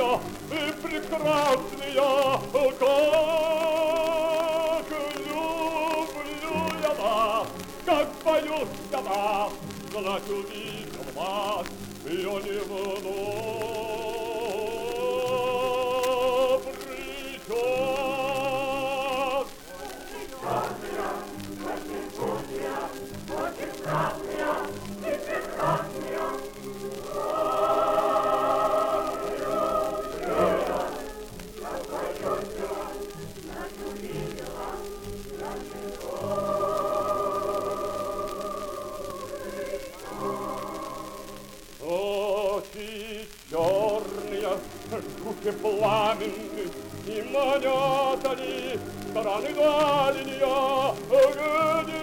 прекрасная и прекрасная, как люблю я вас, как боюсь я вас, знать увидел вас, я не добрый час. Очень красная и прекрасная. Очи черные, руки пламенны, и манят они стороны дальние, где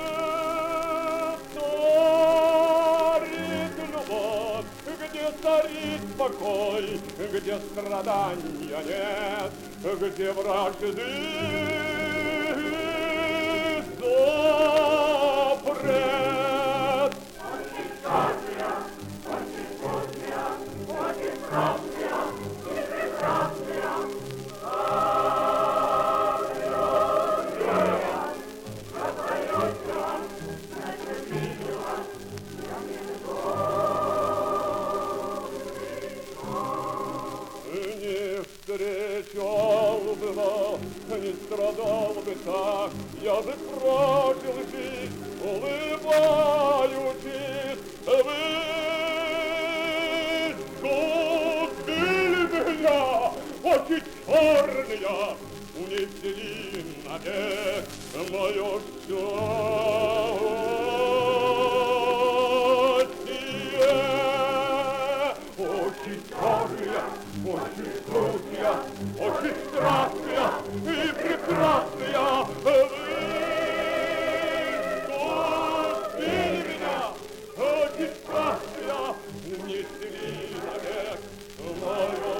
царит любовь, где царит покой, где страдания нет, где вражды запрет. Не встречал бы вас, не страдал бы так, я бы прожил жизнь, улыбаючись. Вы сгубили меня, очи черные, унесли навек мое счастье. Очи черные, очи крутые, очи страстные и прекрасные. Вы сгубили меня, очи страстные, унесли навек мое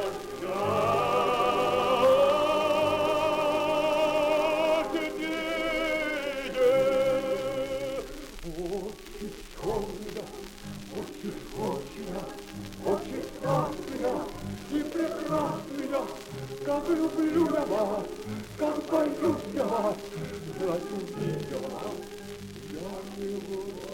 как люблю я вас, как боюсь я вас, знать увидела, я его.